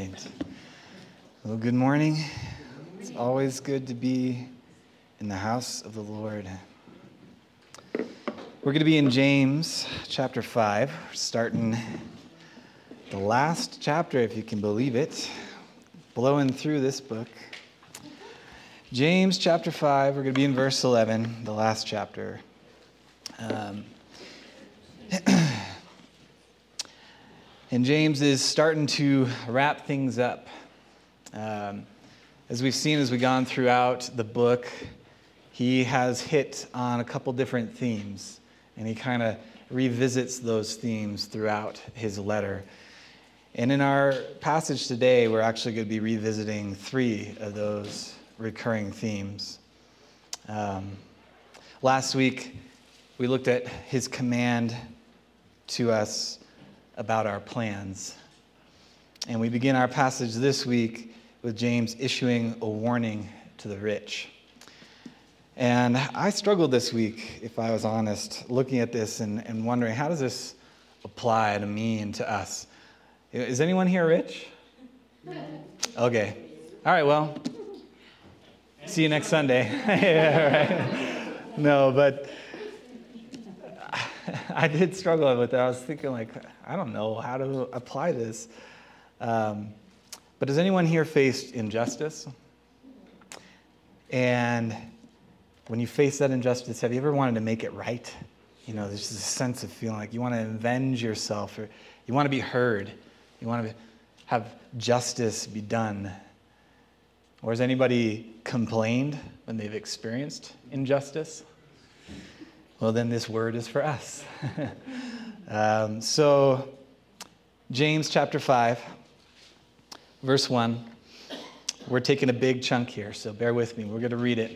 right. Well, good morning. It's always good to be in the house of the Lord. We're going to be in James chapter 5, starting the last chapter, if you can believe it, blowing through this book. James chapter 5, we're going to be in verse 11, the last chapter. And James is starting to wrap things up. As we've seen as we've gone throughout the book, he has hit on a couple different themes, and he kind of revisits those themes throughout his letter. And in our passage today, we're actually going to be revisiting 3 of those recurring themes. Last week, we looked at his command to us about our plans. And we begin our passage this week with James issuing a warning to the rich. And I struggled this week, if I was honest, looking at this and wondering, how does this apply to me and to us? Is anyone here rich? Okay. All right, well, see you next Sunday. Yeah, right. No, but I did struggle with it. I was thinking, I don't know how to apply this. But has anyone here faced injustice? And when you face that injustice, have you ever wanted to make it right? You know, there's this sense of feeling like you want to avenge yourself, or you want to be heard. You want to have justice be done. Or has anybody complained when they've experienced injustice? Well, then this word is for us. So, James chapter 5, verse 1. We're taking a big chunk here, so bear with me. We're going to read it.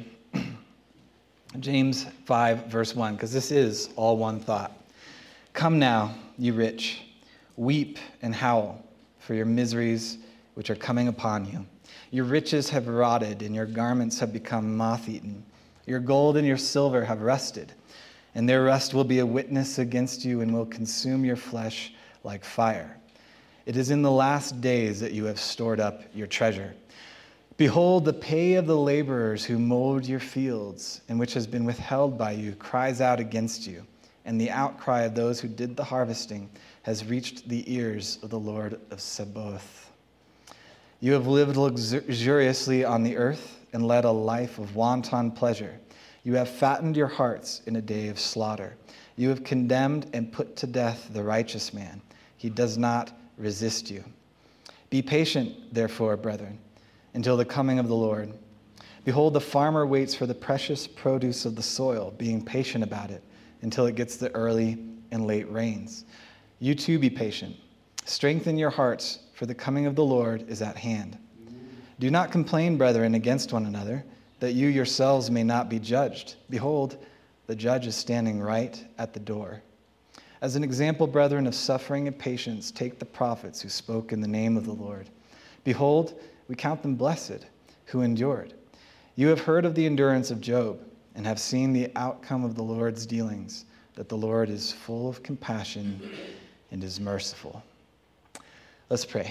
James 5, verse 1, because this is all one thought. Come now, you rich, weep and howl for your miseries which are coming upon you. Your riches have rotted, and your garments have become moth-eaten. Your gold and your silver have rusted, and their rust will be a witness against you and will consume your flesh like fire. It is in the last days that you have stored up your treasure. Behold, the pay of the laborers who mowed your fields, and which has been withheld by you, cries out against you, and the outcry of those who did the harvesting has reached the ears of the Lord of Sabaoth. You have lived luxuriously on the earth and led a life of wanton pleasure. You have fattened your hearts in a day of slaughter. You have condemned and put to death the righteous man. He does not resist you. Be patient, therefore, brethren, until the coming of the Lord. Behold, the farmer waits for the precious produce of the soil, being patient about it until it gets the early and late rains. You too be patient. Strengthen your hearts, for the coming of the Lord is at hand. Do not complain, brethren, against one another, that you yourselves may not be judged. Behold, the judge is standing right at the door. As an example, brethren, of suffering and patience, take the prophets who spoke in the name of the Lord. Behold, we count them blessed who endured. You have heard of the endurance of Job and have seen the outcome of the Lord's dealings, that the Lord is full of compassion and is merciful. Let's pray.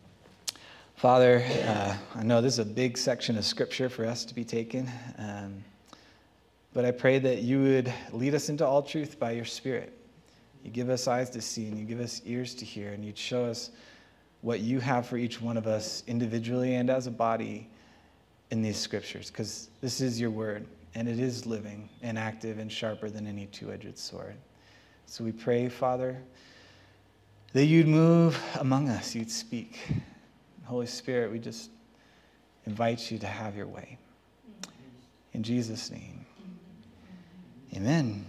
Father, I know this is a big section of Scripture for us to be taken, but I pray that you would lead us into all truth by your Spirit. You give us eyes to see, and you give us ears to hear, and you'd show us what you have for each one of us individually and as a body in these Scriptures, because this is your word, and it is living and active and sharper than any two-edged sword. So we pray, Father, that you'd move among us, you'd speak. Holy Spirit, we just invite you to have your way. In Jesus' name, amen.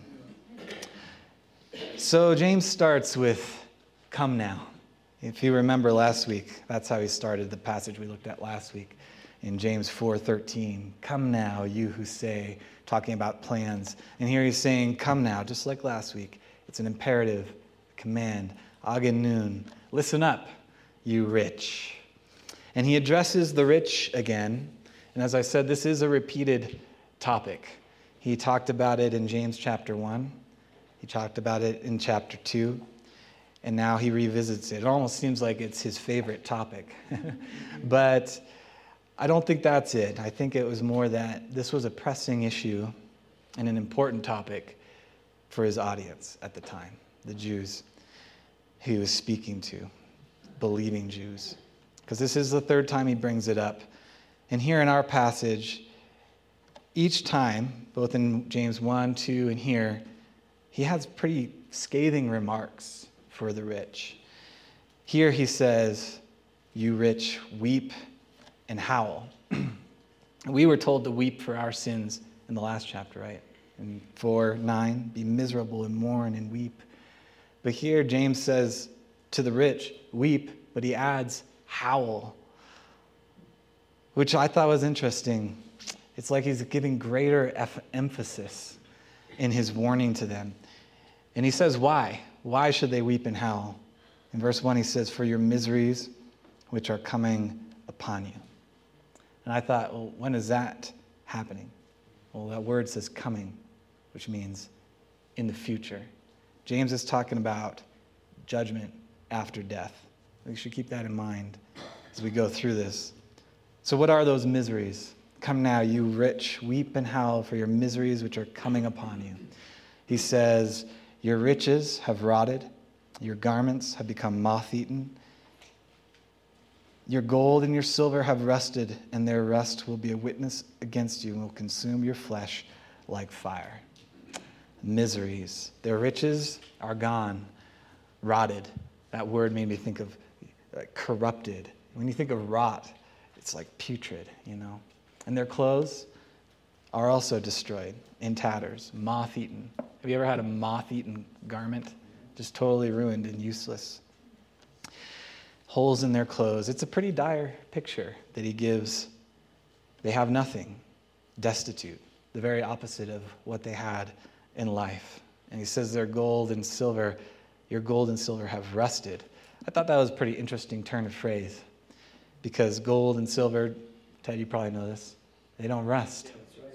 So James starts with, come now. If you remember last week, that's how he started the passage we looked at last week in James 4:13. Come now, you who say, talking about plans. And here he's saying, come now, just like last week. It's an imperative, a command, agenun. Listen up, you rich. And he addresses the rich again. And as I said, this is a repeated topic. He talked about it in James chapter 1. He talked about it in chapter 2. and now he revisits it. It almost seems like it's his favorite topic. But I don't think that's it. I think it was more that this was a pressing issue and an important topic for his audience at the time, the Jews he was speaking to, believing Jews. Because this is the third time he brings it up. And here in our passage, each time, both in James 1, 2, and here, he has pretty scathing remarks for the rich. Here he says, "You rich, weep and howl." We were told to weep for our sins in the last chapter, right? In 4:9, be miserable and mourn and weep. But here James says to the rich, weep, but he adds howl, which I thought was interesting. It's like he's giving greater emphasis in his warning to them. And he says, why? Why should they weep and howl? In verse 1, he says, for your miseries which are coming upon you. And I thought, well, when is that happening? Well, that word says coming, which means in the future. James is talking about judgment after death. We should keep that in mind as we go through this. So what are those miseries? Come now, you rich, weep and howl for your miseries which are coming upon you. He says, your riches have rotted, your garments have become moth-eaten, your gold and your silver have rusted, and their rust will be a witness against you and will consume your flesh like fire. Miseries. Their riches are gone, rotted. That word made me think of corrupted. When you think of rot, it's like putrid, you know. And their clothes are also destroyed, in tatters, moth-eaten. Have you ever had a moth-eaten garment? Just totally ruined and useless. Holes in their clothes. It's a pretty dire picture that he gives. They have nothing, destitute, the very opposite of what they had in life. And he says their gold and silver, your gold and silver have rusted. I thought that was a pretty interesting turn of phrase, because gold and silver, Ted, you probably know this, they don't rust.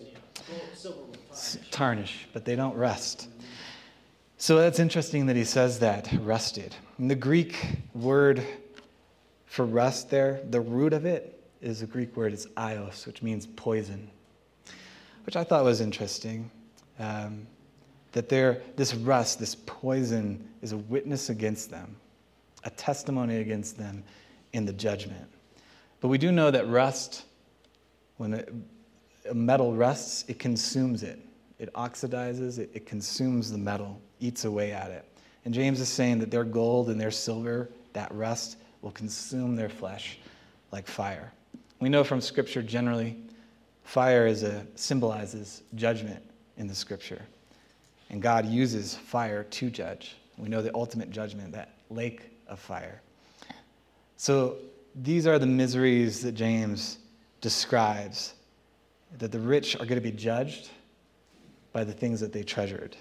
Tarnish, but they don't rust. So that's interesting that he says that, rusted. And the Greek word for rust there, the root of it is a Greek word, it's ios, which means poison, which I thought was interesting. That this rust, this poison, is a witness against them, a testimony against them in the judgment. But we do know that rust, when a metal rusts, it consumes it. It oxidizes, it consumes the metal, eats away at it. And James is saying that their gold and their silver, that rust, will consume their flesh like fire. We know from Scripture generally, fire symbolizes judgment in the Scripture. And God uses fire to judge. We know the ultimate judgment, that lake of fire. So these are the miseries that James describes, that the rich are going to be judged by the things that they treasured.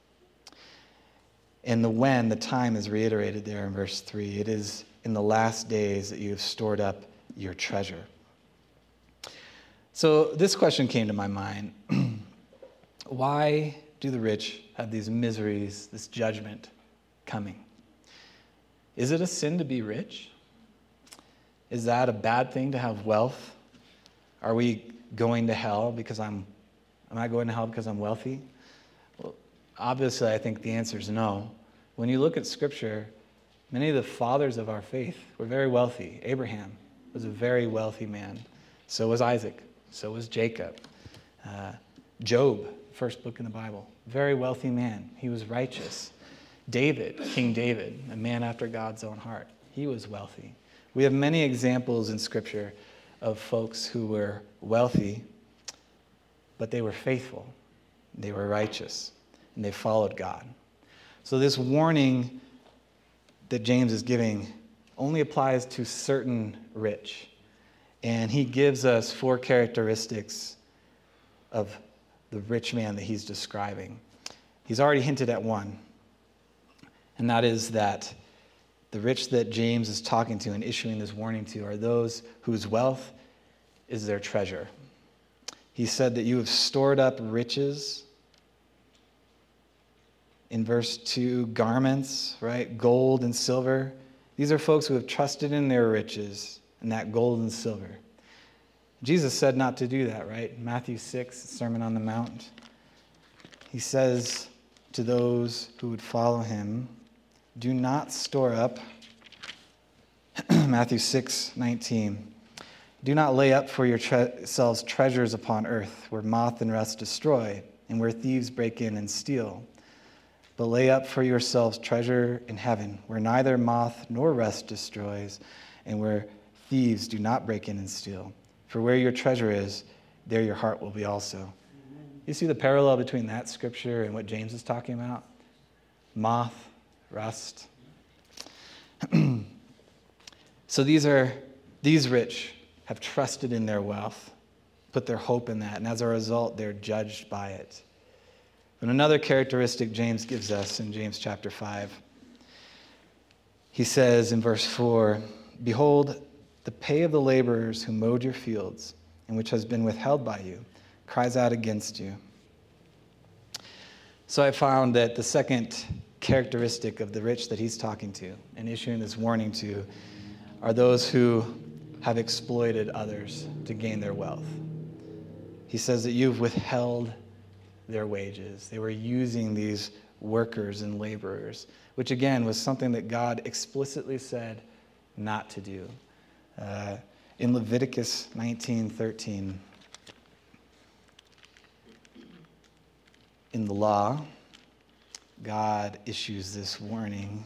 And the time is reiterated there in verse 3. It is in the last days that you have stored up your treasure. So this question came to my mind. Why do the rich have these miseries, this judgment coming? Is it a sin to be rich? Is that a bad thing to have wealth? Are we going to hell because am I going to hell because I'm wealthy? Well, obviously, I think the answer is no. When you look at Scripture, many of the fathers of our faith were very wealthy. Abraham was a very wealthy man. So was Isaac. So was Jacob. Job, first book in the Bible, very wealthy man. He was righteous. David, King David, a man after God's own heart. He was wealthy. We have many examples in Scripture of folks who were wealthy, but they were faithful. They were righteous, and they followed God. So this warning that James is giving only applies to certain rich. And he gives us 4 characteristics of the rich man that he's describing. He's already hinted at one, and that is that the rich that James is talking to and issuing this warning to are those whose wealth is their treasure. He said that you have stored up riches in verse 2, garments, right? Gold and silver. These are folks who have trusted in their riches and that gold and silver. Jesus said not to do that, right? Matthew 6, Sermon on the Mount. He says to those who would follow him, do not store up, Matthew 6:19. Do not lay up for yourselves treasures upon earth, where moth and rust destroy, and where thieves break in and steal. But lay up for yourselves treasure in heaven, where neither moth nor rust destroys, and where thieves do not break in and steal. For where your treasure is, there your heart will be also. Amen. You see the parallel between that scripture and what James is talking about? Moth, rust. So these rich have trusted in their wealth, put their hope in that, and as a result, they're judged by it. And another characteristic James gives us in James chapter 5, he says in verse 4, behold, the pay of the laborers who mowed your fields, and which has been withheld by you, cries out against you. So I found that the second characteristic of the rich that he's talking to and issuing this warning to are those who have exploited others to gain their wealth. He says that you've withheld their wages. They were using these workers and laborers, which again was something that God explicitly said not to do. In Leviticus 19:13, in the law, God issues this warning.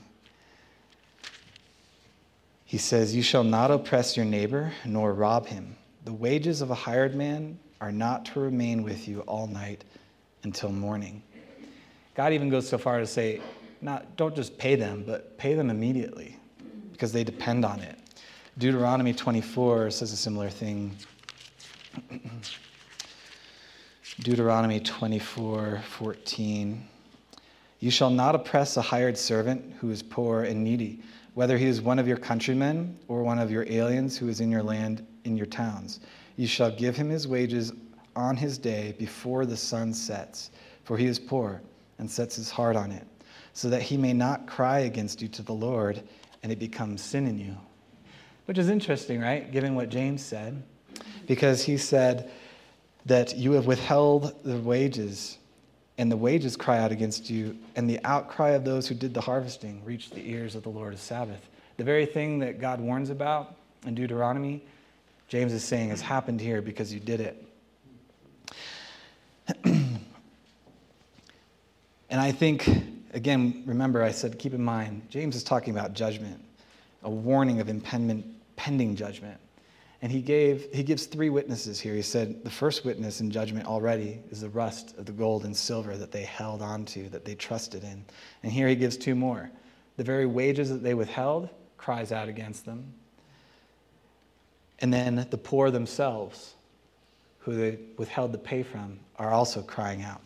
He says, you shall not oppress your neighbor, nor rob him. The wages of a hired man are not to remain with you all night until morning. God even goes so far to say, don't just pay them, but pay them immediately, because they depend on it. Deuteronomy 24 says a similar thing. Deuteronomy 24:14. You shall not oppress a hired servant who is poor and needy, whether he is one of your countrymen or one of your aliens who is in your land, in your towns. You shall give him his wages on his day before the sun sets, for he is poor and sets his heart on it, so that he may not cry against you to the Lord, and it becomes sin in you. Which is interesting, right? Given what James said, because he said that you have withheld the wages, and the wages cry out against you, and the outcry of those who did the harvesting reached the ears of the Lord of Sabaoth. The very thing that God warns about in Deuteronomy, James is saying has happened here because you did it. And I think, again, remember I said, keep in mind, James is talking about judgment, a warning of impending judgment. And he gives three witnesses here. He said the first witness in judgment already is the rust of the gold and silver that they held onto, that they trusted in. And here he gives two more. The very wages that they withheld cries out against them. And then the poor themselves, who they withheld the pay from, are also crying out.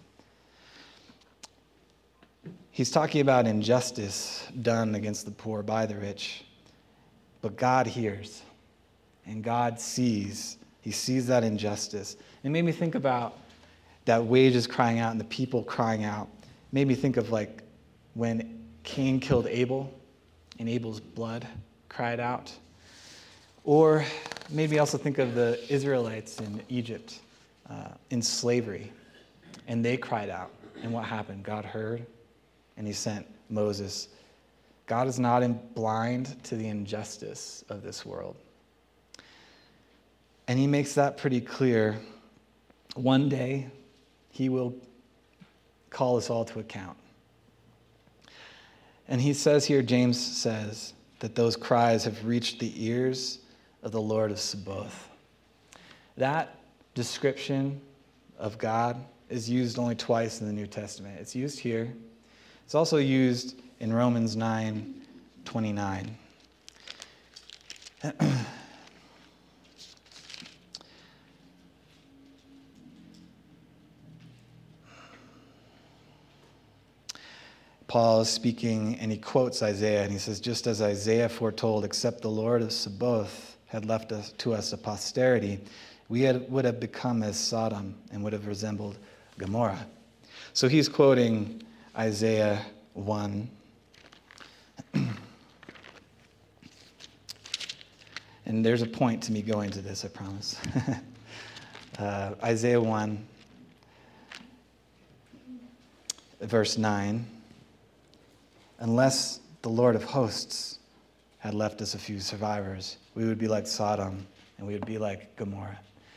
He's talking about injustice done against the poor by the rich. But God hears. And God sees. He sees that injustice. It made me think about that wages crying out and the people crying out. It made me think of like when Cain killed Abel and Abel's blood cried out. Or made me also think of the Israelites in Egypt in slavery. And they cried out. And what happened? God heard and he sent Moses. God is not blind to the injustice of this world. And he makes that pretty clear. One day, he will call us all to account. And he says here, James says, that those cries have reached the ears of the Lord of Sabaoth. That description of God is used only twice in the New Testament. It's used here. It's also used in Romans 9:29. Paul is speaking, and he quotes Isaiah, and he says, just as Isaiah foretold, except the Lord of Sabaoth had left to us a posterity, we would have become as Sodom and would have resembled Gomorrah. So he's quoting Isaiah 1. And there's a point to me going to this, I promise. Isaiah 1, verse 9. Unless the Lord of hosts had left us a few survivors, we would be like Sodom, and we would be like Gomorrah.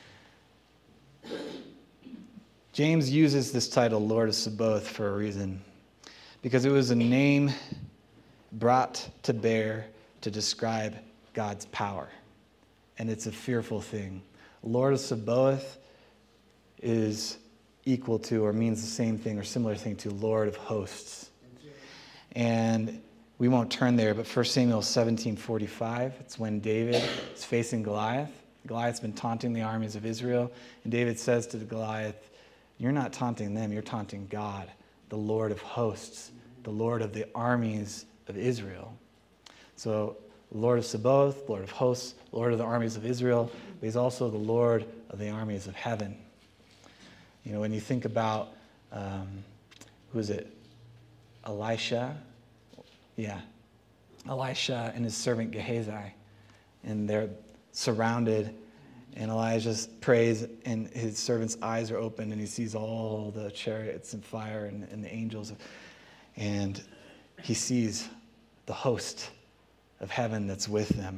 James uses this title, Lord of Sabaoth, for a reason, because it was a name brought to bear to describe God's power, and it's a fearful thing. Lord of Sabaoth is equal to or means the same thing or similar thing to Lord of hosts. And we won't turn there, but 1 Samuel 17:45, it's when David is facing Goliath. Goliath's been taunting the armies of Israel, and David says to the Goliath, you're not taunting them, you're taunting God, the Lord of hosts, the Lord of the armies of Israel. So, Lord of Sabaoth, Lord of hosts, Lord of the armies of Israel, but he's also the Lord of the armies of heaven. You know, when you think about, who is it? Elisha? Yeah. Elisha and his servant Gehazi. And they're surrounded, and Elijah prays, and his servant's eyes are open, and he sees all the chariots and fire and the angels. And he sees the host of heaven that's with them.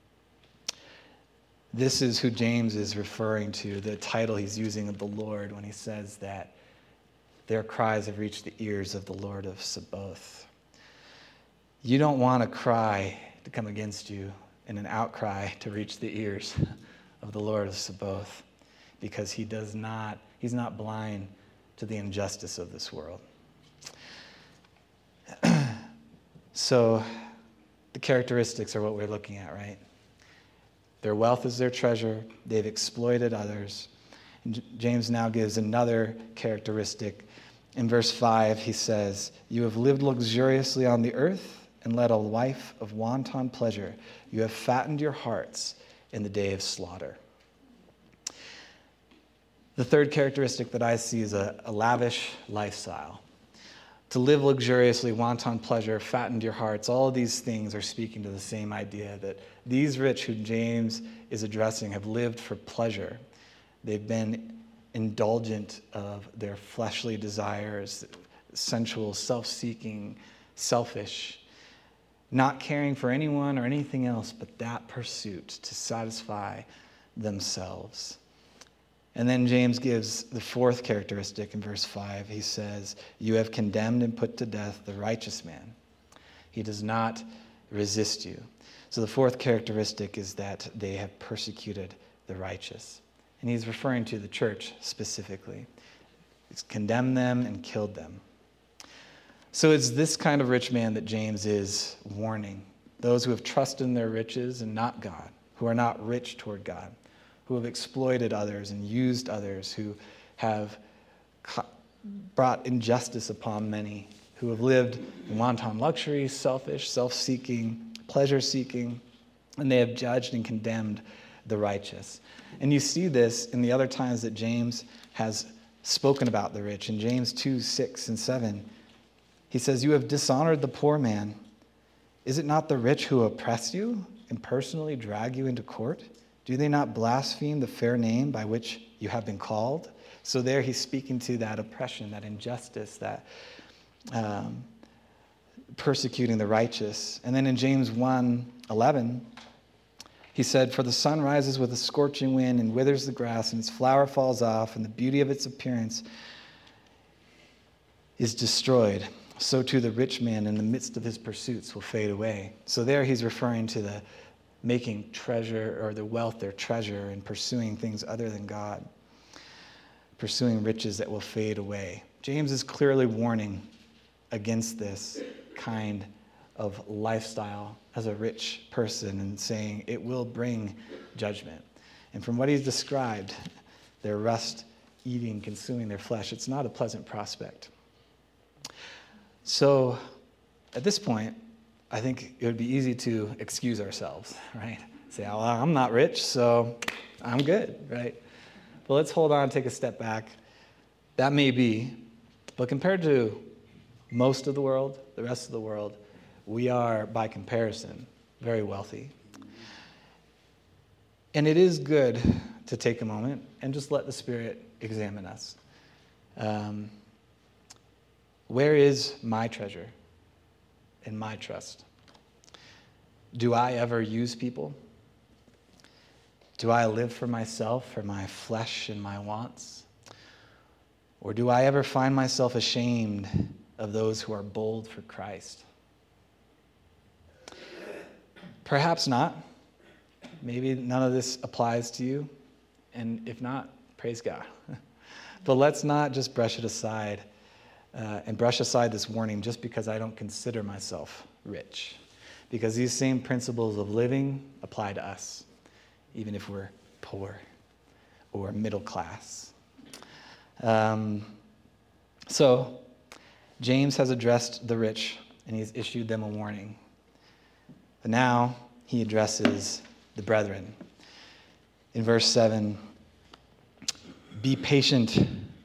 This is who James is referring to, the title he's using of the Lord when he says that their cries have reached the ears of the Lord of Sabaoth. You don't want a cry to come against you and an outcry to reach the ears of the Lord of Sabaoth, because he's not blind to the injustice of this world. So the characteristics are what we're looking at, right? Their wealth is their treasure. They've exploited others. And James now gives another characteristic. In verse 5, he says, you have lived luxuriously on the earth and led a life of wanton pleasure. You have fattened your hearts in the day of slaughter. The third characteristic that I see is a lavish lifestyle. To live luxuriously, wanton pleasure, fattened your hearts, all of these things are speaking to the same idea that these rich who James is addressing have lived for pleasure. They've been indulgent of their fleshly desires, sensual, self-seeking, selfish, not caring for anyone or anything else but that pursuit to satisfy themselves. And then James gives the fourth characteristic in verse 5. He says, you have condemned and put to death the righteous man. He does not resist you. So the fourth characteristic is that they have persecuted the righteous. And he's referring to the church specifically. He's condemned them and killed them. So it's this kind of rich man that James is warning. Those who have trusted in their riches and not God, who are not rich toward God, who have exploited others and used others, who have brought injustice upon many, who have lived in wanton luxury, selfish, self-seeking, pleasure-seeking, and they have judged and condemned the righteous. And you see this in the other times that James has spoken about the rich. In James 2, 6 and 7, he says, you have dishonored the poor man. Is it not the rich who oppress you and personally drag you into court? Do they not blaspheme the fair name by which you have been called? So there he's speaking to that oppression, that injustice, that persecuting the righteous. And then in James 1:11, he said, for the sun rises with a scorching wind and withers the grass, and its flower falls off, and the beauty of its appearance is destroyed. So too the rich man in the midst of his pursuits will fade away. So there he's referring to the making treasure or the wealth their treasure and pursuing things other than God, pursuing riches that will fade away. James is clearly warning against this kind of lifestyle as a rich person and saying it will bring judgment. And from what he's described, their rust, eating, consuming their flesh, it's not a pleasant prospect. So at this point, I think it would be easy to excuse ourselves, right? Say, well, I'm not rich, so I'm good, right? But let's hold on, take a step back. That may be, but compared to most of the world, the rest of the world, we are, by comparison, very wealthy. And it is good to take a moment and just let the Spirit examine us. Where is my treasure and my trust? Do I ever use people? Do I live for myself, for my flesh and my wants? Or do I ever find myself ashamed of those who are bold for Christ? Perhaps not. Maybe none of this applies to you. And if not, praise God. But let's not just brush it aside and brush aside this warning just because I don't consider myself rich. Because these same principles of living apply to us, even if we're poor or middle class. So James has addressed the rich and he's issued them a warning. But now he addresses the brethren. In verse 7, be patient,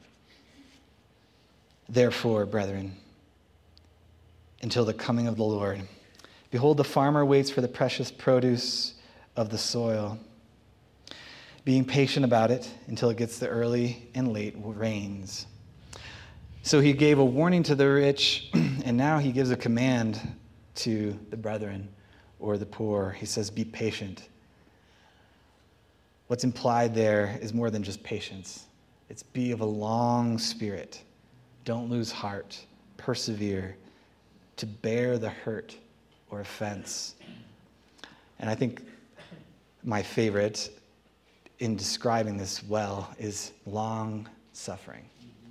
therefore, brethren, until the coming of the Lord. Behold, the farmer waits for the precious produce of the soil, being patient about it until it gets the early and late rains. So he gave a warning to the rich, and now he gives a command to the brethren or the poor. He says, be patient. What's implied there is more than just patience. It's be of a long spirit. Don't lose heart. Persevere. To bear the hurt or offense. And I think my favorite in describing this well is long suffering.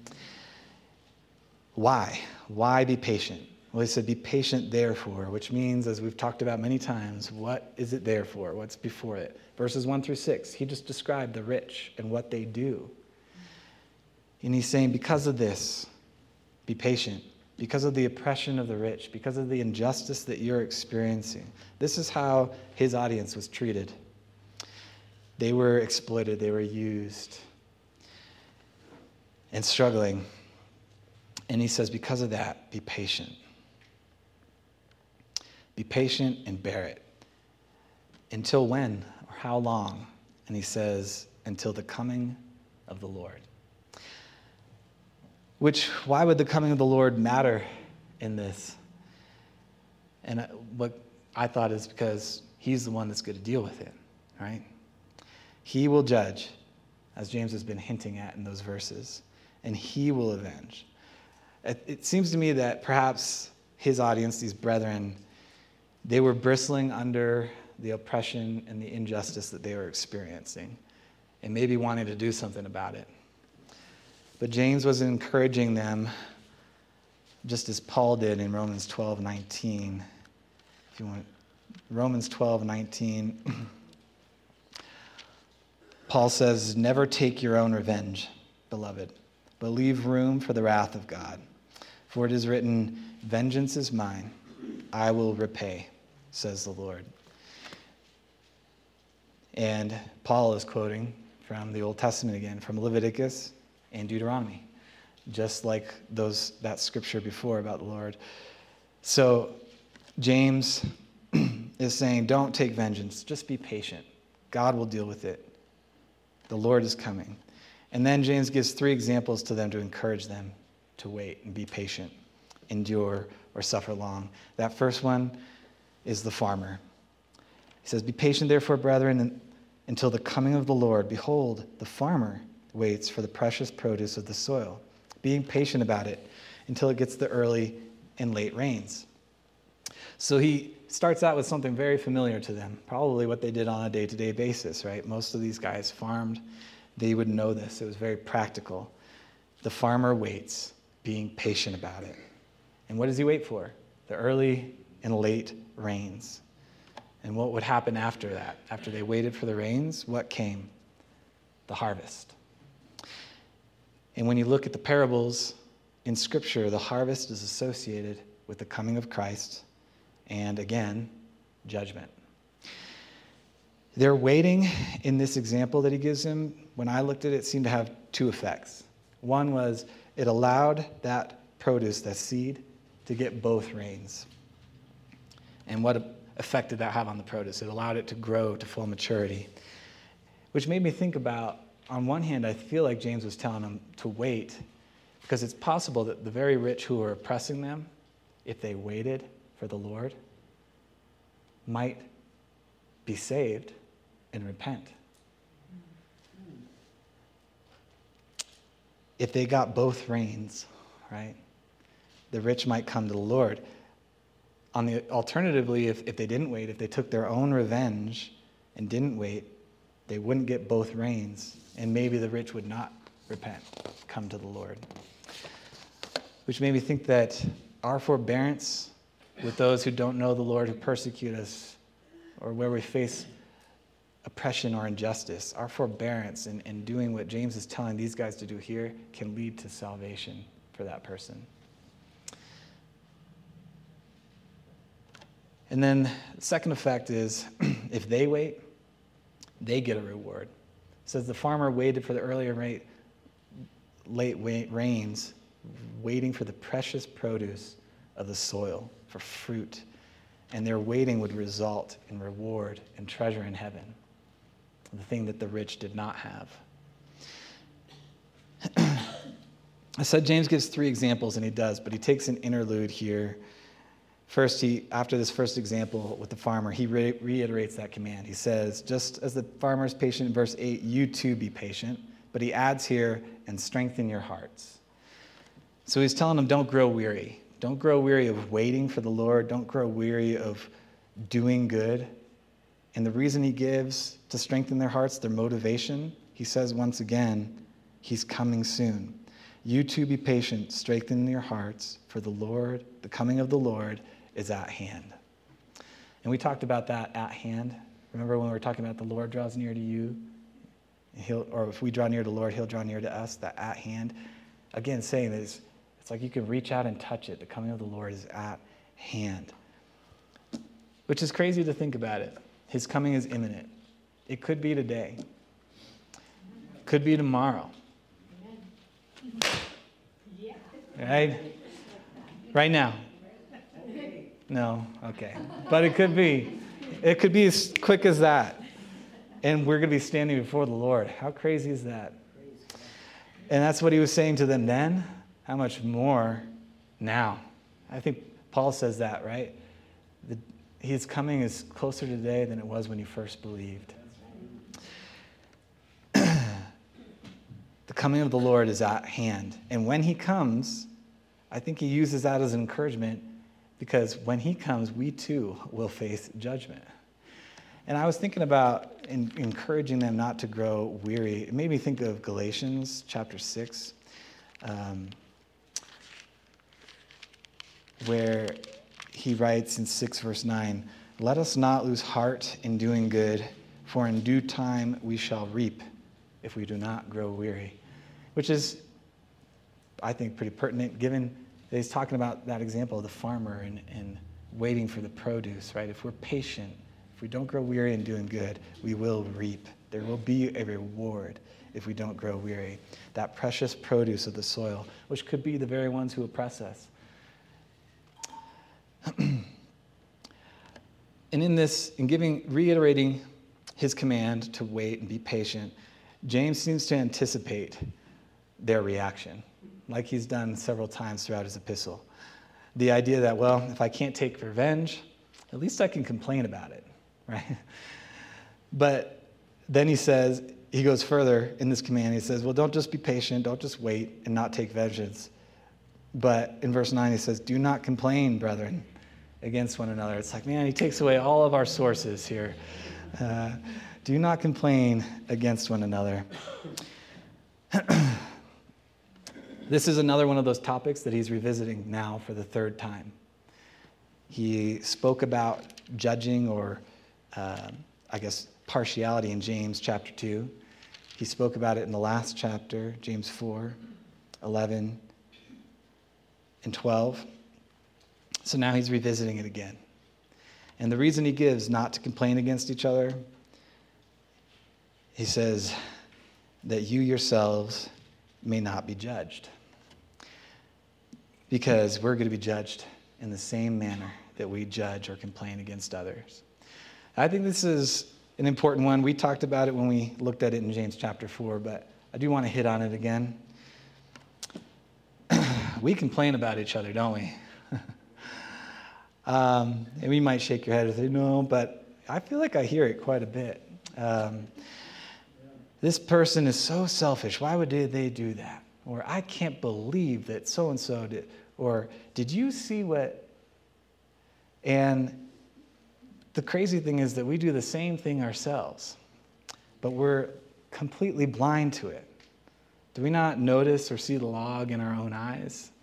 Why? Why be patient? Well, he said, be patient therefore, which means, as we've talked about many times, what is it there for? What's before it? Verses 1 through 6, he just described the rich and what they do. And he's saying, because of this, be patient. Because of the oppression of the rich, because of the injustice that you're experiencing. This is how his audience was treated. They were exploited, they were used, and struggling. And he says, because of that, be patient. Be patient and bear it. Until when or how long? And he says, until the coming of the Lord. Why would the coming of the Lord matter in this? And what I thought is because he's the one that's going to deal with it, right? He will judge, as James has been hinting at in those verses, and he will avenge. It seems to me that perhaps his audience, these brethren, they were bristling under the oppression and the injustice that they were experiencing and maybe wanting to do something about it. But James was encouraging them, just as Paul did in Romans 12:19. If you want, Romans 12:19, Paul says, never take your own revenge, beloved, but leave room for the wrath of God. For it is written, vengeance is mine, I will repay, says the Lord. And Paul is quoting from the Old Testament again, from Leviticus and Deuteronomy, just like that scripture before about the Lord. So James is saying, don't take vengeance, just be patient. God will deal with it. The Lord is coming. And then James gives 3 examples to them to encourage them to wait and be patient, endure, or suffer long. That first one is the farmer. He says, be patient therefore, brethren, until the coming of the Lord. Behold, the farmer waits for the precious produce of the soil, being patient about it until it gets the early and late rains. So he starts out with something very familiar to them, probably what they did on a day-to-day basis, right? Most of these guys farmed. They would know this. It was very practical. The farmer waits, being patient about it. And what does he wait for? The early and late rains. And what would happen after that? After they waited for the rains, what came? The harvest. And when you look at the parables in Scripture, the harvest is associated with the coming of Christ and, again, judgment. Their waiting in this example that he gives him, when I looked at it, seemed to have 2 effects. One was it allowed that produce, that seed, to get both rains. And what effect did that have on the produce? It allowed it to grow to full maturity, which made me think about, on one hand, I feel like James was telling them to wait, because it's possible that the very rich who were oppressing them, if they waited for the Lord, might be saved and repent. If they got both rains, right, the rich might come to the Lord. Alternatively, if they didn't wait, if they took their own revenge and didn't wait, they wouldn't get both rains, and maybe the rich would not repent, come to the Lord. Which made me think that our forbearance with those who don't know the Lord, who persecute us, or where we face oppression or injustice, our forbearance in doing what James is telling these guys to do here can lead to salvation for that person. And then the second effect is, if they wait, they get a reward. It says the farmer waited for the late rains, waiting for the precious produce of the soil, for fruit. And their waiting would result in reward and treasure in heaven, the thing that the rich did not have. I said James gives 3 examples, and he does, but he takes an interlude here. First, after this first example with the farmer, he reiterates that command. He says, just as the farmer is patient in verse 8, you too be patient. But he adds here, and strengthen your hearts. So he's telling them, don't grow weary. Don't grow weary of waiting for the Lord. Don't grow weary of doing good. And the reason he gives to strengthen their hearts, their motivation, he says once again, he's coming soon. You too be patient, strengthen your hearts, for the Lord, the coming of the Lord, is at hand. And we talked about that at hand. Remember when we were talking about the Lord draws near to you? Or if we draw near to the Lord, he'll draw near to us, that at hand. Again, saying this, it's like you can reach out and touch it. The coming of the Lord is at hand. Which is crazy to think about it. His coming is imminent. It could be today. It could be tomorrow. Right? Right now. No? Okay. But it could be. It could be as quick as that. And we're going to be standing before the Lord. How crazy is that? And that's what he was saying to them then. How much more now? I think Paul says that, right? His coming is closer today than it was when you first believed. The coming of the Lord is at hand. And when he comes, I think he uses that as an encouragement, because when he comes, we too will face judgment. And I was thinking about encouraging them not to grow weary. It made me think of Galatians chapter 6, where he writes in 6 verse 9, let us not lose heart in doing good, for in due time we shall reap if we do not grow weary. Which is, I think, pretty pertinent, given that he's talking about that example of the farmer and waiting for the produce, right? If we're patient, if we don't grow weary in doing good, we will reap. There will be a reward if we don't grow weary. That precious produce of the soil, which could be the very ones who oppress us. And reiterating his command to wait and be patient, James seems to anticipate their reaction, like he's done several times throughout his epistle. The idea that, well, if I can't take revenge, at least I can complain about it, right? But then he goes further in this command. He says, well, don't just be patient, don't just wait and not take vengeance. But in verse 9, he says, do not complain, brethren, against one another. It's like, man, he takes away all of our sources here. Do not complain against one another. This is another one of those topics that he's revisiting now for the 3rd time. He spoke about judging or, partiality in James chapter 2. He spoke about it in the last chapter, James 4, 11, and 12. So now he's revisiting it again. And the reason he gives not to complain against each other, he says that you yourselves may not be judged. because we're going to be judged in the same manner that we judge or complain against others. I think this is an important one. We talked about it when we looked at it in James chapter 4, but I do want to hit on it again. We complain about each other, don't we? And we might shake your head and say, no, but I feel like I hear it quite a bit. This person is so selfish. Why would they do that? Or I can't believe that so-and-so did. Or did you see what? And the crazy thing is that we do the same thing ourselves, but we're completely blind to it. Do we not notice or see the log in our own eyes?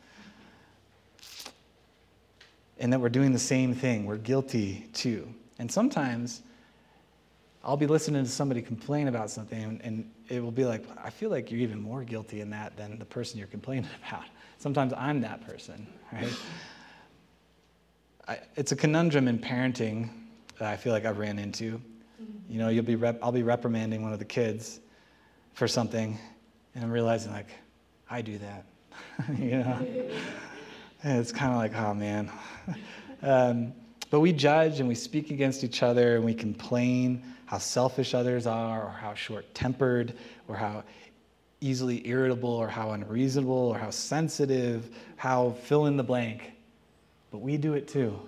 And that we're doing the same thing. We're guilty too. And sometimes I'll be listening to somebody complain about something, and it will be like, I feel like you're even more guilty in that than the person you're complaining about. Sometimes I'm that person, right? It's a conundrum in parenting that I feel like I've ran into. You know, I'll be reprimanding one of the kids for something, and I'm realizing, like, I do that. You know? And it's kind of like, oh, man. But we judge and we speak against each other, and we complain how selfish others are, or how short-tempered, or how easily irritable, or how unreasonable, or how sensitive, how fill in the blank. But we do it too.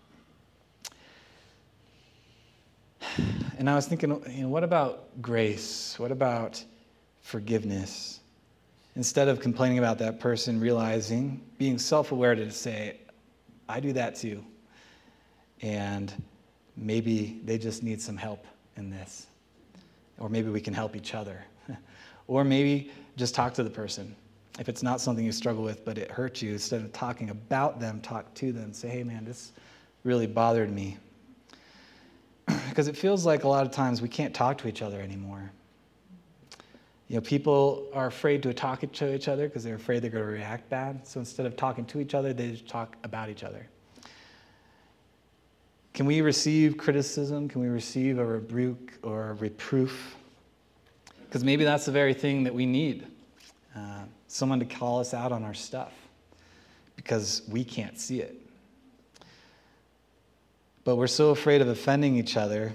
And I was thinking, what about grace? What about forgiveness? Instead of complaining about that person, realizing, being self-aware to say, I do that too. And maybe they just need some help in this. Or maybe we can help each other. Or maybe just talk to the person. If it's not something you struggle with, but it hurts you, instead of talking about them, talk to them. Say, hey man, this really bothered me. Because it feels like a lot of times we can't talk to each other anymore. You know, people are afraid to talk to each other because they're afraid they're going to react bad. So instead of talking to each other, they just talk about each other. Can we receive criticism? Can we receive a rebuke or a reproof? Because maybe that's the very thing that we need. Someone to call us out on our stuff because we can't see it. But we're so afraid of offending each other.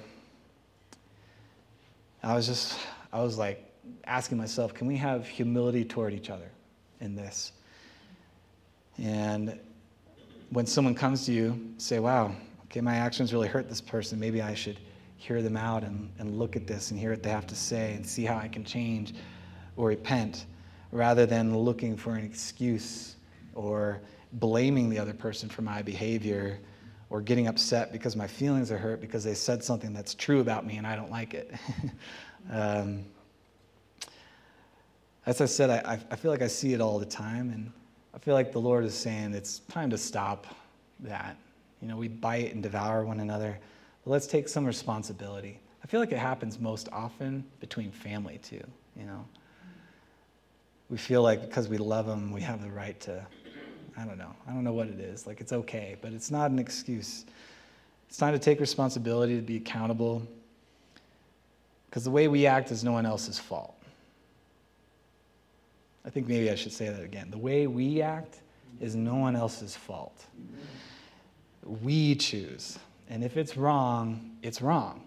I was like asking myself, can we have humility toward each other in this? And when someone comes to you, say, wow, okay, my actions really hurt this person. Maybe I should hear them out and look at this and hear what they have to say and see how I can change or repent, rather than looking for an excuse or blaming the other person for my behavior or getting upset because my feelings are hurt because they said something that's true about me and I don't like it. As I said, I feel like I see it all the time, and I feel like the Lord is saying it's time to stop that. You know, we bite and devour one another, but let's take some responsibility. I feel like it happens most often between family too, you know. We feel like because we love them, we have the right to, I don't know what it is. Like, it's okay, but it's not an excuse. It's time to take responsibility, to be accountable, because the way we act is no one else's fault. I think maybe I should say that again. The way we act is no one else's fault. We choose. And if it's wrong, it's wrong.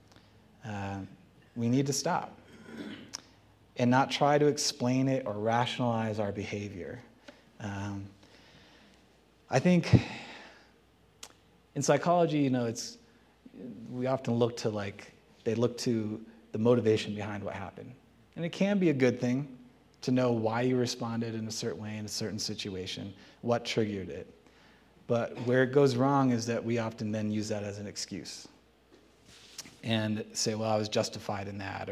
We need to stop and not try to explain it or rationalize our behavior. I think in psychology, you know, we often look to the motivation behind what happened. And it can be a good thing to know why you responded in a certain way in a certain situation, what triggered it. But where it goes wrong is that we often then use that as an excuse and say, well, I was justified in that.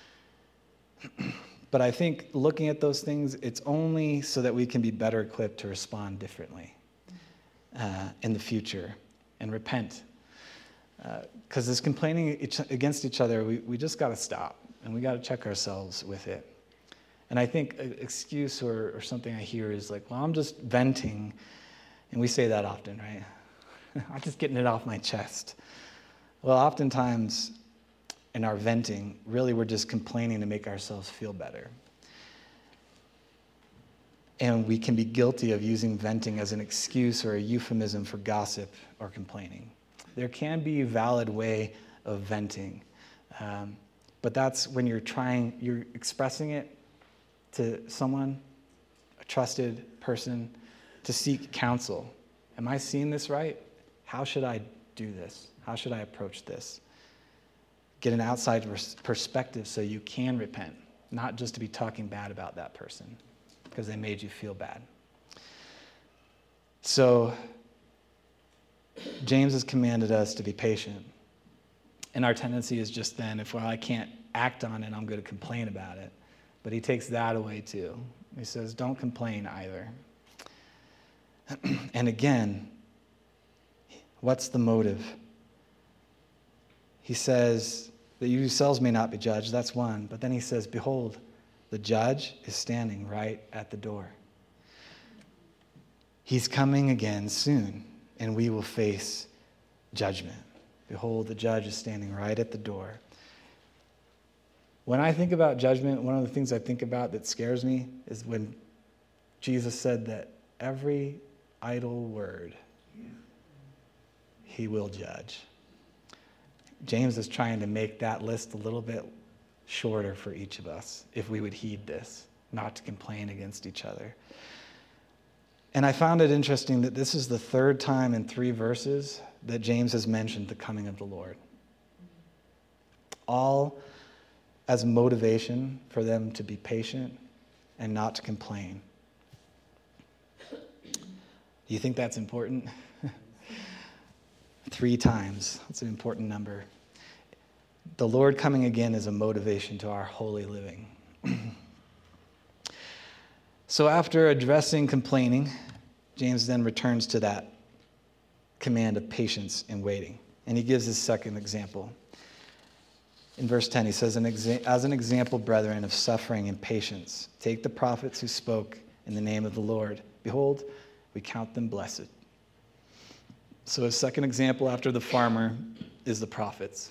But I think looking at those things, it's only so that we can be better equipped to respond differently in the future and repent. Because this complaining against each other, we just got to stop, and we got to check ourselves with it. And I think an excuse or something I hear is like, well, I'm just venting. And we say that often, right? I'm just getting it off my chest. Well, oftentimes in our venting, really we're just complaining to make ourselves feel better. And we can be guilty of using venting as an excuse or a euphemism for gossip or complaining. There can be a valid way of venting, but that's when you're expressing it to someone, a trusted person, to seek counsel. Am I seeing this right? How should I do this? How should I approach this? Get an outside perspective so you can repent, not just to be talking bad about that person because they made you feel bad. So James has commanded us to be patient. And our tendency is just then, I can't act on it, I'm going to complain about it. But he takes that away too. He says, don't complain either. And again, what's the motive? He says that you yourselves may not be judged. That's one. But then he says, behold, the judge is standing right at the door. He's coming again soon, and we will face judgment. Behold, the judge is standing right at the door. When I think about judgment, one of the things I think about that scares me is when Jesus said that every idle word he will judge. James is trying to make that list a little bit shorter for each of us if we would heed this, not to complain against each other. And I found it interesting that this is the third time in 3 verses that James has mentioned the coming of the Lord. All as motivation for them to be patient and not to complain. Do you think that's important? 3 times. That's an important number. The Lord coming again is a motivation to our holy living. So after addressing complaining, James then returns to that command of patience and waiting. And he gives his second example. In verse 10, he says, as an example, brethren, of suffering and patience, take the prophets who spoke in the name of the Lord. Behold, we count them blessed. So his second example after the farmer is the prophets.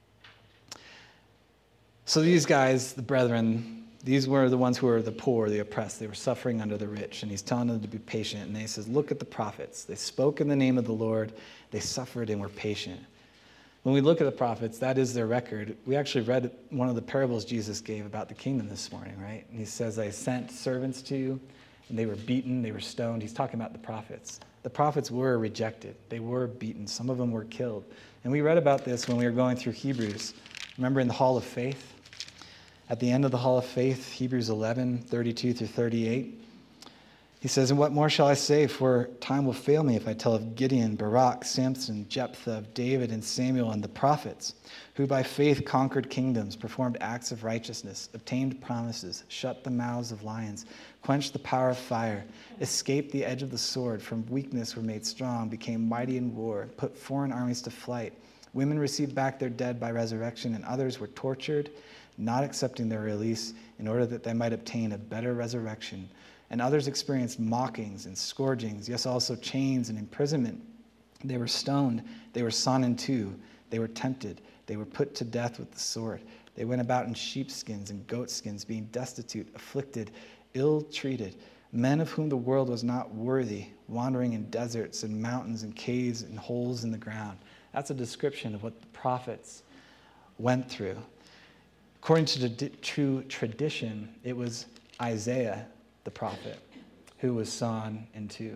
So these guys, the brethren, these were the ones who were the poor, the oppressed. They were suffering under the rich. And he's telling them to be patient. And he says, look at the prophets. They spoke in the name of the Lord. They suffered and were patient. When we look at the prophets, that is their record. We actually read one of the parables Jesus gave about the kingdom this morning, right? And he says, I sent servants to you, and they were beaten, they were stoned. He's talking about the prophets. The prophets were rejected. They were beaten. Some of them were killed. And we read about this when we were going through Hebrews. Remember in the Hall of Faith? At the end of the Hall of Faith, Hebrews 11, 32 through 38, he says, and what more shall I say, for time will fail me if I tell of Gideon, Barak, Samson, Jephthah, of David and Samuel and the prophets, who by faith conquered kingdoms, performed acts of righteousness, obtained promises, shut the mouths of lions, quenched the power of fire, escaped the edge of the sword, from weakness were made strong, became mighty in war, put foreign armies to flight. Women received back their dead by resurrection, and others were tortured, not accepting their release in order that they might obtain a better resurrection. And others experienced mockings and scourgings, yes, also chains and imprisonment. They were stoned, they were sawn in two, they were tempted, they were put to death with the sword. They went about in sheepskins and goatskins, being destitute, afflicted, ill-treated, men of whom the world was not worthy, wandering in deserts and mountains and caves and holes in the ground. That's a description of what the prophets went through. According to the true tradition, it was Isaiah, the prophet, who was sawn in two.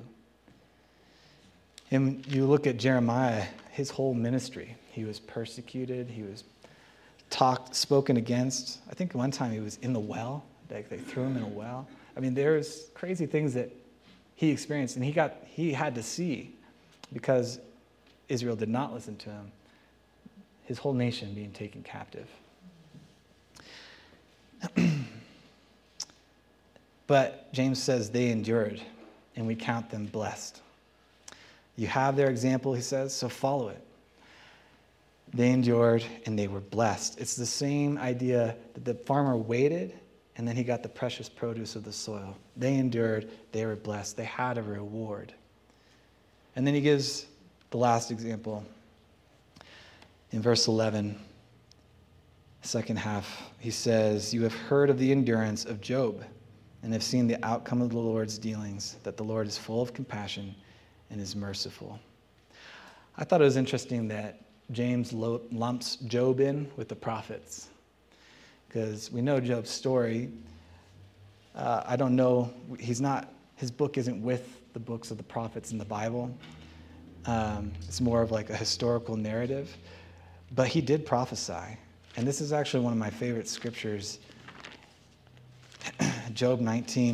And you look at Jeremiah, his whole ministry. He was persecuted. He was spoken against. I think one time he was in the well. They threw him in a well. I mean, there's crazy things that he experienced, and he had to see, because Israel did not listen to him, his whole nation being taken captive. But James says they endured, and we count them blessed. You have their example, he says, so follow it. They endured, and they were blessed. It's the same idea that the farmer waited, and then he got the precious produce of the soil. They endured, they were blessed. They had a reward. And then he gives the last example in verse 11, second half. He says, you have heard of the endurance of Job and have seen the outcome of the Lord's dealings, that the Lord is full of compassion and is merciful. I thought it was interesting that James lumps Job in with the prophets, because we know Job's story. I don't know, his book isn't with the books of the prophets in the Bible. It's more of like a historical narrative, but he did prophesy. And this is actually one of my favorite scriptures. Job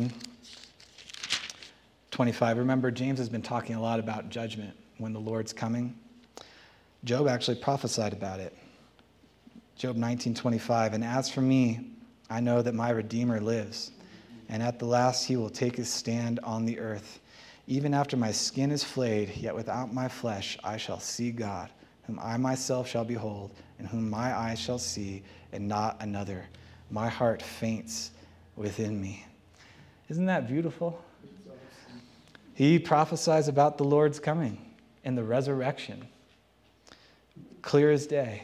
19:25. Remember, James has been talking a lot about judgment when the Lord's coming. Job actually prophesied about it. Job 19:25. And as for me, I know that my Redeemer lives, and at the last he will take his stand on the earth. Even after my skin is flayed, yet without my flesh I shall see God, whom I myself shall behold, and whom my eyes shall see, and not another. My heart faints within me. Isn't that beautiful? He prophesies about the Lord's coming and the resurrection. Clear as day.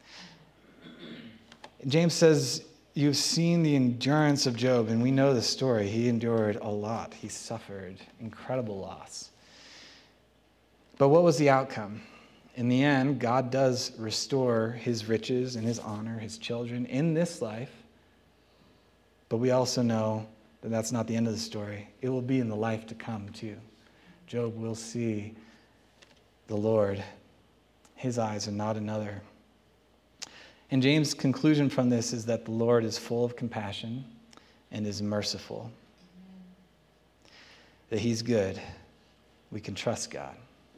James says, you've seen the endurance of Job, and we know the story. He endured a lot. He suffered incredible loss. But what was the outcome? In the end, God does restore his riches and his honor, his children in this life. But we also know that that's not the end of the story. It will be in the life to come too. Job will see the Lord. His eyes are not another. And James' conclusion from this is that the Lord is full of compassion and is merciful. That he's good. We can trust God.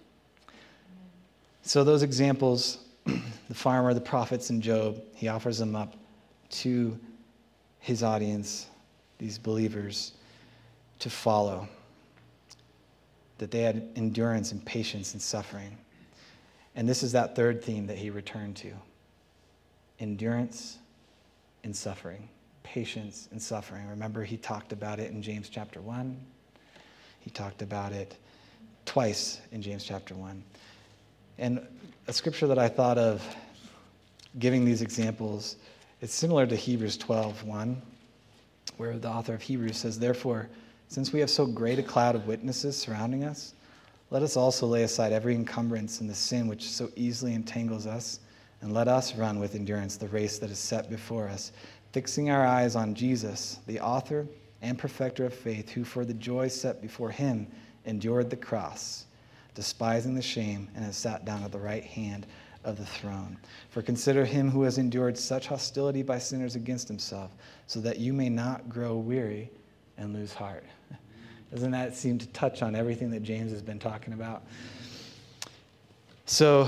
So those examples, the farmer, the prophets, and Job, he offers them up to his audience, these believers, to follow. That they had endurance and patience in suffering. And this is that third theme that he returned to. Endurance in suffering. Patience in suffering. Remember, he talked about it in James chapter 1. He talked about it twice in James chapter 1. And a scripture that I thought of giving these examples, it's similar to Hebrews 12:1, where the author of Hebrews says, therefore, since we have so great a cloud of witnesses surrounding us, let us also lay aside every encumbrance and the sin which so easily entangles us, and let us run with endurance the race that is set before us, fixing our eyes on Jesus, the author and perfecter of faith, who for the joy set before him endured the cross, despising the shame, and has sat down at the right hand of the throne. For consider him who has endured such hostility by sinners against himself, so that you may not grow weary and lose heart. Doesn't that seem to touch on everything that James has been talking about? So,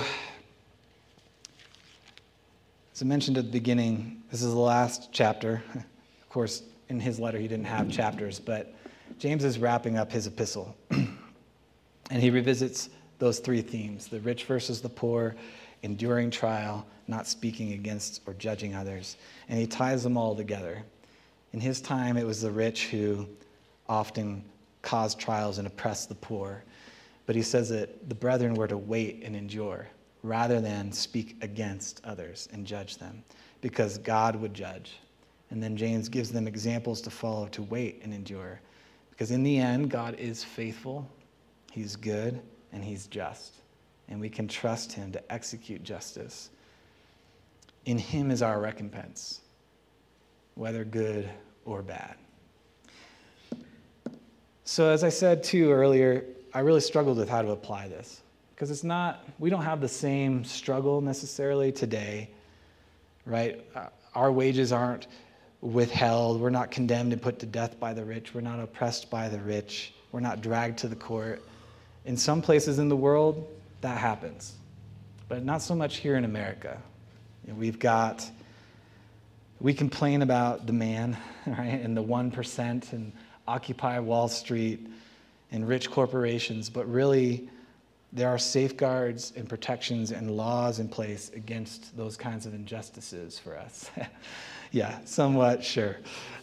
as I mentioned at the beginning, this is the last chapter. Of course, in his letter he didn't have chapters, but James is wrapping up his epistle. And he revisits those three themes: the rich versus the poor, enduring trial, not speaking against or judging others. And he ties them all together. In his time, it was the rich who often caused trials and oppressed the poor. But he says that the brethren were to wait and endure rather than speak against others and judge them, because God would judge. And then James gives them examples to follow to wait and endure, because in the end, God is faithful, he's good, and he's just. And we can trust him to execute justice. In him is our recompense, whether good or bad. So as I said too earlier, I really struggled with how to apply this, because we don't have the same struggle necessarily today, right? Our wages aren't withheld. We're not condemned and put to death by the rich. We're not oppressed by the rich. We're not dragged to the court. In some places in the world, that happens, but not so much here in America. We complain about the man, right, and the 1% and Occupy Wall Street and rich corporations, but really there are safeguards and protections and laws in place against those kinds of injustices for us. Yeah, somewhat, sure.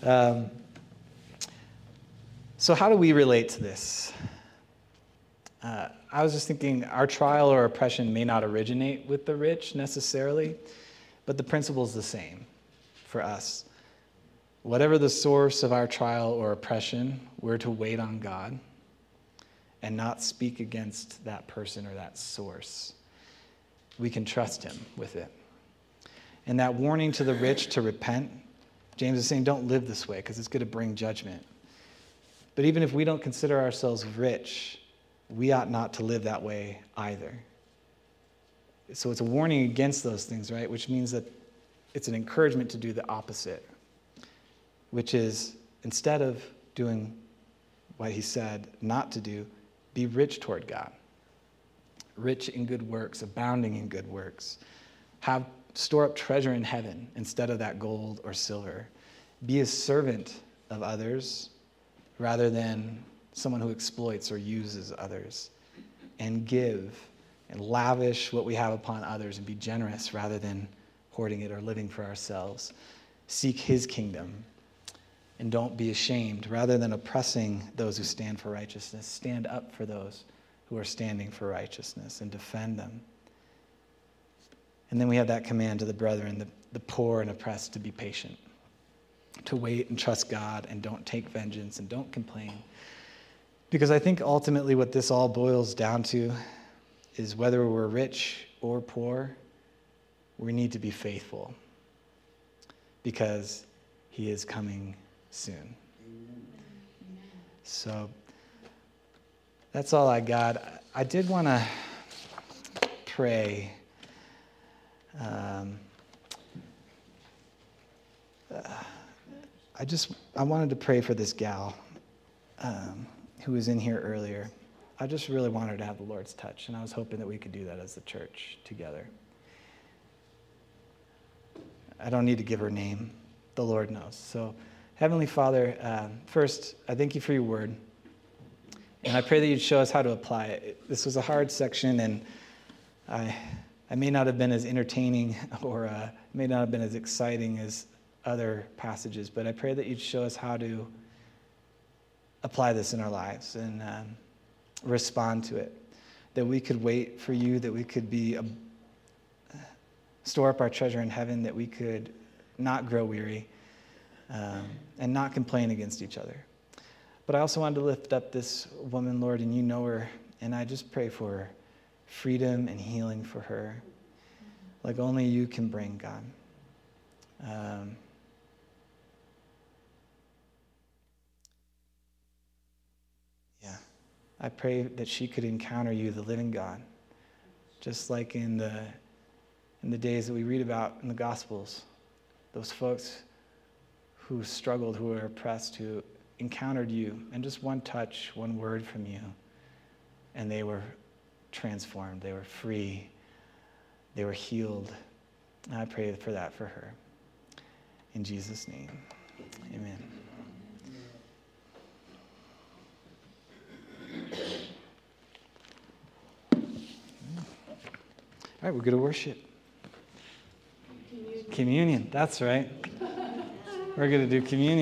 So how do we relate to this? I was just thinking, our trial or oppression may not originate with the rich necessarily, but the principle is the same for us. whatever the source of our trial or oppression, we're to wait on God and not speak against that person or that source. We can trust him with it. And that warning to the rich to repent, James is saying, don't live this way because it's going to bring judgment. But even if we don't consider ourselves rich, we ought not to live that way either. So it's a warning against those things, right? Which means that it's an encouragement to do the opposite, which is instead of doing what he said not to do, be rich toward God. Rich in good works, abounding in good works. Store up treasure in heaven instead of that gold or silver. Be a servant of others rather than someone who exploits or uses others. And give and lavish what we have upon others and be generous rather than hoarding it or living for ourselves. Seek his kingdom and don't be ashamed. Rather than oppressing those who stand for righteousness, stand up for those who are standing for righteousness and defend them. And then we have that command to the brethren, the poor and oppressed, to be patient, to wait and trust God and don't take vengeance and don't complain. Because I think ultimately what this all boils down to is whether we're rich or poor, we need to be faithful because he is coming soon. So that's all I got. I did want to pray. I wanted to pray for this gal who was in here earlier. I just really wanted to have the Lord's touch, and I was hoping that we could do that as the church together. I don't need to give her name. The Lord knows. So, Heavenly Father, first, I thank you for your word, and I pray that you'd show us how to apply it. This was a hard section, and I may not have been as entertaining or may not have been as exciting as other passages, but I pray that you'd show us how to apply this in our lives and respond to it, that we could wait for you, that we could store up our treasure in heaven, that we could not grow weary and not complain against each other. But I also wanted to lift up this woman, Lord, and you know her, and I just pray for freedom and healing for her, like only you can bring, God. I pray that she could encounter you, the living God, just like in the days that we read about in the Gospels, those folks who struggled, who were oppressed, who encountered you, and just one touch, one word from you, and they were transformed, they were free, they were healed. And I pray for that for her. In Jesus' name, amen. All right, we're going to worship. Communion, that's right. We're going to do communion.